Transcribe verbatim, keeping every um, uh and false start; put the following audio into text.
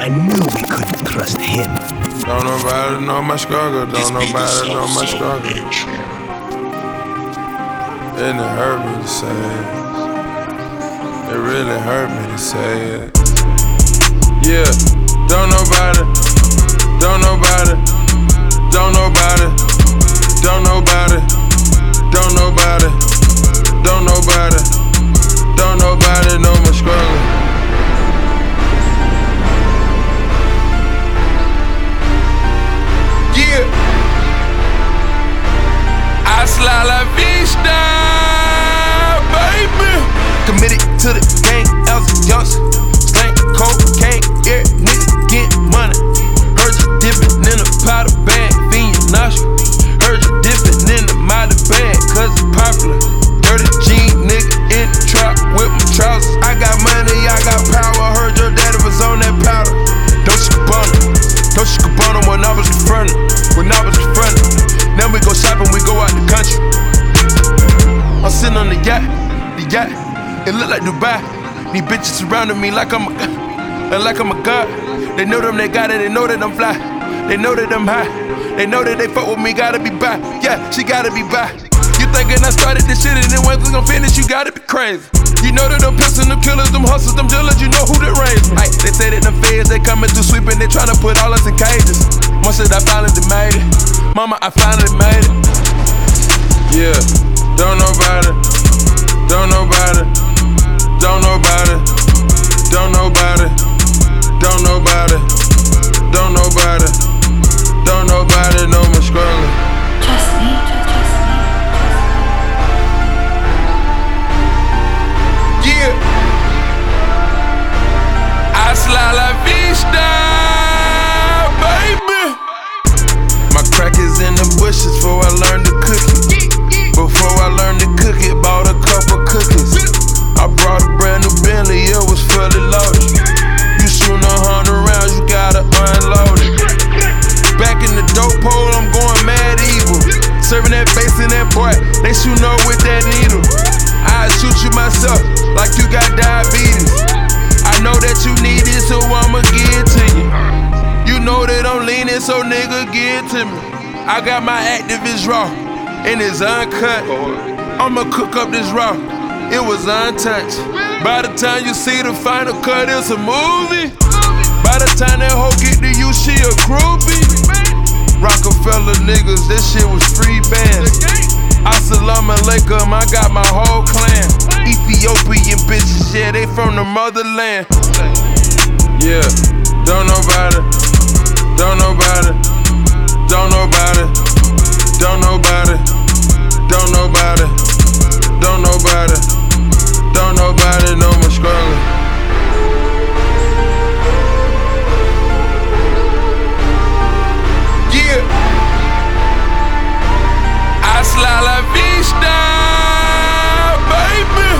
I knew we couldn't trust him. Don't nobody know my struggle, don't nobody know my struggle. And it hurt me to say it. It really hurt me to say it. Yeah, don't nobody, don't nobody, don't nobody, don't nobody, don't nobody, don't nobody, don't nobody know my struggle. Yeah, hasta la vista, baby. Committed to the gang, as a youngster. Slang cocaine, yeah, nigga get money. Heard you dipping in a powder bag, fiend your nostril. Heard you dipping in the mighty bag, cause it's popular. Dirty jean, nigga in the trap with my trousers. I got money, I got power. Heard your daddy was on that powder. Don't you Gabbana, don't you Gabbana when I was confronted. When I was confronted. Now we go shopping, we go out the country. I'm sitting on the yacht, the yacht. It look like Dubai. These bitches surrounding me like I'm a, like I'm a god. They know them, they got it, they know that I'm fly. They know that I'm high. They know that they fuck with me, gotta be by. Yeah, she gotta be by. You thinking I started this shit and then when we gon' finish, you gotta be crazy. You know that them pissing, them killers, them hustlers, them dealers, you know who they raised me. Ay, they say that them feds, they coming through sweeping, they tryna put all us in cages. Once that I finally made it, mama, I finally made it. Yeah, don't nobody, don't nobody, don't nobody, don't nobody, don't nobody, don't nobody, don't nobody know my struggle. Trust me, trust me. Yeah, hasta la vista, baby. My crack is in the bushes before I learned to cook it. Before I learned to cook it, bought a couple cookies. I brought a brand new Bentley, it was fully loaded. You shoot a hundred rounds, you gotta unload it. Back in the dope hole, I'm going mad evil. Serving that bass in that boy, they shoot up with that needle. I shoot you myself, like you got diabetes. I know that you need it, so I'ma give it to you. You know that I'm leaning, so nigga, give it to me. I got my activist raw, and it's uncut. I'ma cook up this raw, it was untouched. By the time you see the final cut, it's a movie. By the time that hoe get to you, she a groupie. Rockefeller niggas, this shit was free bands. Assalamu alaikum, I got my whole clan. Ethiopian bitches, yeah, they from the motherland. Yeah, don't nobody, don't nobody, don't nobody, don't nobody, don't nobody, don't nobody, don't nobody know my struggle. Yeah, hasta la vista, baby.